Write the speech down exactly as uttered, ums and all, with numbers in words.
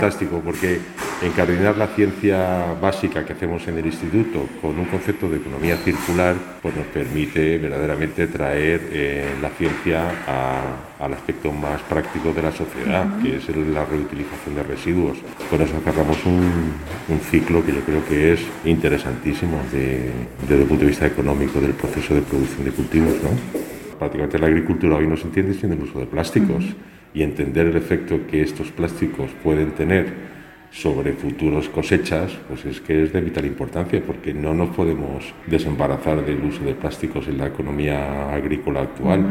Fantástico, porque encardinar la ciencia básica que hacemos en el instituto con un concepto de economía circular pues nos permite verdaderamente traer eh, la ciencia a, al aspecto más práctico de la sociedad, uh-huh. que es el, la reutilización de residuos. Con eso cerramos un, un ciclo que yo creo que es interesantísimo de, desde el punto de vista económico del proceso de producción de cultivos, ¿no? Prácticamente la agricultura hoy no se entiende sin el uso de plásticos. Uh-huh. Y entender el efecto que estos plásticos pueden tener sobre futuras cosechas, pues es que es de vital importancia, porque no nos podemos desembarazar del uso de plásticos en la economía agrícola actual.